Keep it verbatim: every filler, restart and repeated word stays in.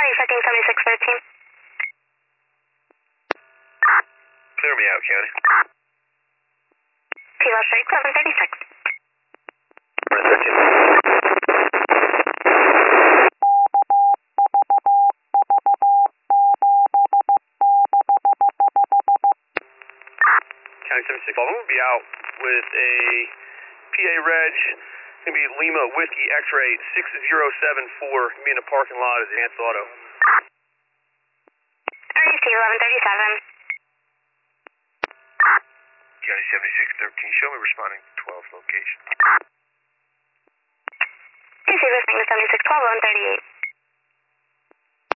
you checking seventy-six thirteen? Clear me out, County. Kilo straight, seven thirty-six. We're in thirteen. County seventy-six. I'm going to be out with a P A reg. It's going to be Lima Whiskey X-ray six zero seven four. Be in the parking lot at Advanced Auto. R U C eleven thirty-seven. County seventy-six thirteen. Show me responding to twelve location. R U C listening to seventy-six twelve, eleven thirty-eight.